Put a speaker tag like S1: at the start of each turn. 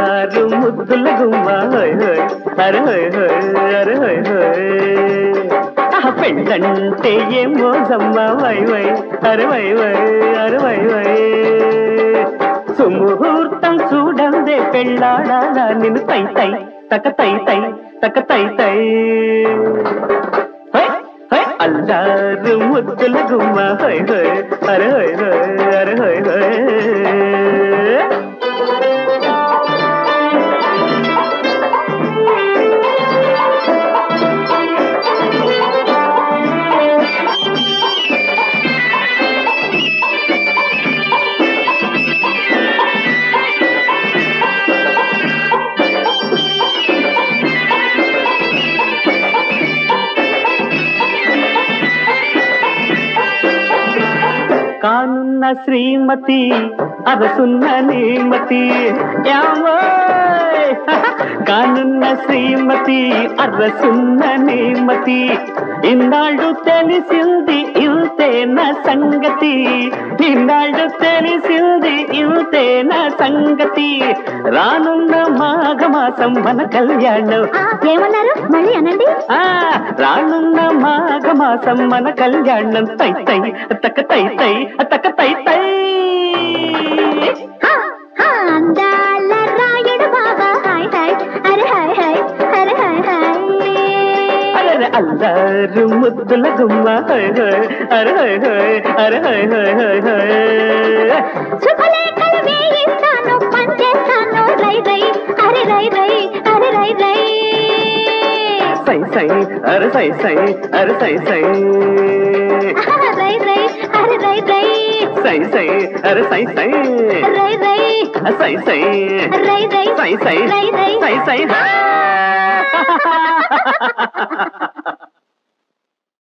S1: అల్లారు ముద్దుల గుమ్మ హోయ్ హోయ్ అరే హోయ్ హోయ్ అరే హోయ్ హోయ్ పెళ్ళంటే ఏం మోజమ్మ వై వై అరే వై వై అరే వై వై సుముహూర్తం చూడందే పెళ్ళాడాలా నిన్ను తై తై తక తై తై తక తై తై అల్లారు ముద్దుల గుమ్మ హోయ్ హోయ్ అరే హోయ్ హోయ్ అరే హోయ్ హోయ్ కానున్న శ్రీమతి అరసున్న నీమతి కానున్న శ్రీమతి అరసున్న నీమతి ఇన్నాళ్ళు తెలిసింది ఇంతేన సంగతి ఇన్నాళ్ళు తెలిసింది ఇంతేన సంగతి రానున్న మాఘమాసం మన కళ్యాణం
S2: ఏమన్నారు మళ్ళీ అనండి
S1: రానున్న మాఘమాసం మన కళ్యాణం తై తై తక తై తై తక తై తై
S2: అందాల రాయుడు బాబా హాయ్ హాయ్ అరే హాయ్ హాయ్ అరే హాయ్ హాయ్
S1: అరే అల్లారు ముద్దుల గుమ్మ హాయ్ హాయ్ అరే హాయ్ హాయ్ అరే హాయ్ హాయ్ హాయ్ హాయ్
S2: శుభలేఖలు వేయిస్తాను పంచేస్తాను రై రై అరే రై రై అరే రై రై
S1: సై సై అరే సై సై అరే సై సై
S2: రై రై అరే రై రై
S1: సై సై అరే సై సై
S2: రై రై
S1: సై సై
S2: రై రై
S1: సై సై
S2: రై రై
S1: సై సై